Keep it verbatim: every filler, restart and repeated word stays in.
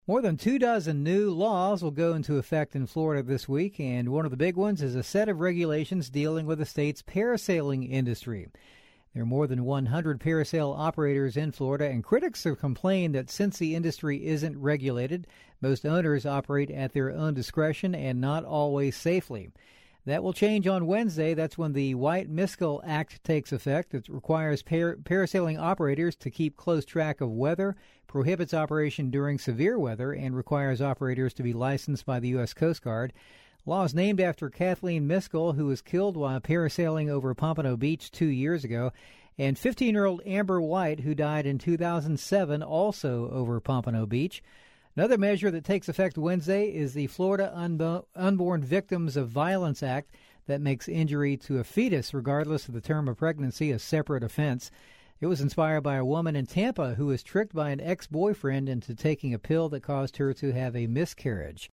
More than two dozen new laws will go into effect in Florida this week, and one of the big ones is a set of regulations dealing with the state's parasailing industry. There are more than one hundred parasail operators in Florida, and critics have complained that since the industry isn't regulated, most owners operate at their own discretion and not always safely. That will change on Wednesday. That's when the White-Miskell Act takes effect. It requires par- parasailing operators to keep close track of weather, prohibits operation during severe weather, and requires operators to be licensed by the U S Coast Guard. Law is named after Kathleen Miskell, who was killed while parasailing over Pompano Beach two years ago, and fifteen-year-old Amber White, who died in two thousand seven, also over Pompano Beach. Another measure that takes effect Wednesday is the Florida Unbo- Unborn Victims of Violence Act that makes injury to a fetus, regardless of the term of pregnancy, a separate offense. It was inspired by a woman in Tampa who was tricked by an ex-boyfriend into taking a pill that caused her to have a miscarriage.